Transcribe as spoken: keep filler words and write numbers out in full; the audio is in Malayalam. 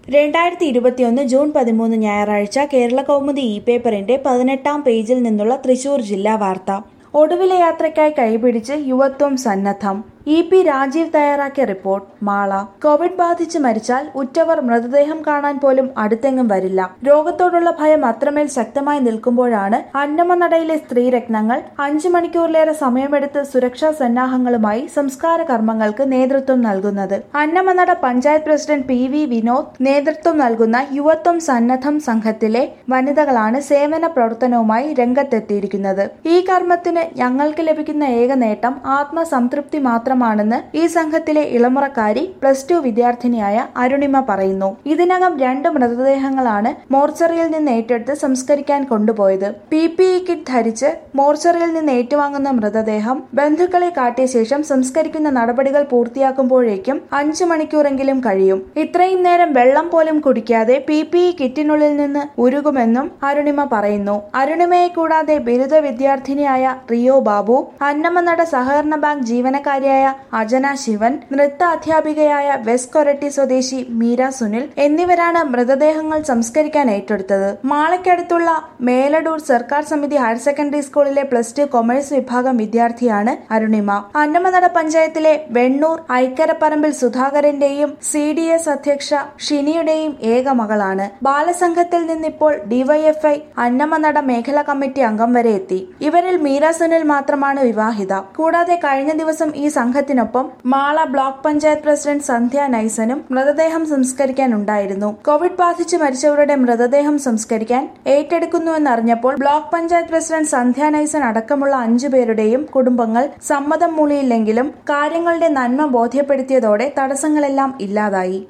രണ്ടായിരത്തി ഇരുപത്തിയൊന്ന് ജൂൺ പതിമൂന്ന് ഞായറാഴ്ച കേരള കൗമുദി ഇ പേപ്പറിന്റെ പതിനെട്ടാം പേജിൽ നിന്നുള്ള തൃശൂർ ജില്ലാ വാർത്ത. ഒടുവിലെ യാത്രയ്ക്കായി കൈപിടിച്ച് യുവത്വം സന്നദ്ധം. ഇ പി രാജീവ് തയ്യാറാക്കിയ റിപ്പോർട്ട്. മാള. കോവിഡ് ബാധിച്ച് മരിച്ചാൽ ഉറ്റവർ മൃതദേഹം കാണാൻ പോലും അടുത്തെങ്ങും വരില്ല. രോഗത്തോടുള്ള ഭയം അത്രമേൽ ശക്തമായി നിൽക്കുമ്പോഴാണ് അന്നമനടയിലെ സ്ത്രീരത്നങ്ങൾ അഞ്ചു മണിക്കൂറിലേറെ സമയമെടുത്ത് സുരക്ഷാ സന്നാഹങ്ങളുമായി സംസ്കാര കർമ്മങ്ങൾക്ക് നേതൃത്വം നൽകുന്നത്. Annamanada panchayat president P V Vinod നേതൃത്വം നൽകുന്ന യുവത്വം സന്നദ്ധം സംഘത്തിലെ വനിതകളാണ് സേവന പ്രവർത്തനവുമായി രംഗത്തെത്തിയിരിക്കുന്നത്. ഈ കർമ്മത്തിന് ഞങ്ങൾക്ക് ലഭിക്കുന്ന ഏക നേട്ടം ആത്മസംതൃപ്തി മാത്രമാണെന്ന് ഈ സംഘത്തിലെ ഇളമുറക്കാരി പ്ലസ് ടു വിദ്യാർത്ഥിനിയായ അരുണിമ പറയുന്നു. ഇതിനകം രണ്ട് മൃതദേഹങ്ങളാണ് മോർച്ചറിയിൽ നിന്ന് ഏറ്റെടുത്ത് സംസ്കരിക്കാൻ കൊണ്ടുപോയത്. പി പി ഇ കിറ്റ് ധരിച്ച് മോർച്ചറിയിൽ നിന്ന് ഏറ്റുവാങ്ങുന്ന മൃതദേഹം ബന്ധുക്കളെ കാട്ടിയ ശേഷം സംസ്കരിക്കുന്ന നടപടികൾ പൂർത്തിയാക്കുമ്പോഴേക്കും അഞ്ചു മണിക്കൂറെങ്കിലും കഴിയും. ഇത്രയും നേരം വെള്ളം പോലും കുടിക്കാതെ പി പി ഇ കിറ്റിനുള്ളിൽ നിന്ന് ഉരുകുമെന്നും അരുണിമ പറയുന്നു. അരുണിമയെ കൂടാതെ ബിരുദ വിദ്യാർത്ഥിനിയായ റിയോ ബാബു, അന്നമനട സഹകരണ ബാങ്ക് ജീവനക്കാരിയായ അജന ശിവൻ, നൃത്ത അധ്യാപികയായ വെസ്റ്റ് കൊരട്ടി സ്വദേശി മീര സുനിൽ എന്നിവരാണ് മൃതദേഹങ്ങൾ സംസ്കരിക്കാൻ ഏറ്റെടുത്തത്. മാളയ്ക്കടുത്തുള്ള മേലടൂർ സർക്കാർ സമിതി ഹയർ സെക്കൻഡറി സ്കൂളിലെ പ്ലസ് ടു കൊമേഴ്സ് വിഭാഗം വിദ്യാർത്ഥിയാണ് അരുണിമ. അന്നമനട പഞ്ചായത്തിലെ വെണ്ണൂർ ഐക്കരപ്പറമ്പിൽ സുധാകരന്റെയും സി ഡി എസ് അധ്യക്ഷ ഷിനിയുടെയും ഏക മകളാണ്. ബാലസംഘത്തിൽ നിന്നിപ്പോൾ ഡിവൈഎഫ്ഐ അന്നമനട മേഖലാ കമ്മിറ്റി അംഗം വരെ എത്തി. ഇവരിൽ മീര സുനിൽ മാത്രമാണ് വിവാഹിത. കൂടാതെ കഴിഞ്ഞ ദിവസം ഈ സംഘത്തിനൊപ്പം മാള ബ്ലോക്ക് പഞ്ചായത്ത് പ്രസിഡന്റ് സന്ധ്യ നൈസനും മൃതദേഹം സംസ്കരിക്കാനുണ്ടായിരുന്നു. കോവിഡ് ബാധിച്ച് മരിച്ചവരുടെ മൃതദേഹം സംസ്കരിക്കാൻ ഏറ്റെടുക്കുന്നുവെന്നറിഞ്ഞപ്പോൾ ബ്ലോക്ക് പഞ്ചായത്ത് പ്രസിഡന്റ് സന്ധ്യ നൈസൻ അടക്കമുള്ള അഞ്ചു പേരുടെയും കുടുംബങ്ങൾ സമ്മതം മൂളിയില്ലെങ്കിലും കാര്യങ്ങളുടെ നന്മ ബോധ്യപ്പെടുത്തിയതോടെ തടസ്സങ്ങളെല്ലാം ഇല്ലാതായി.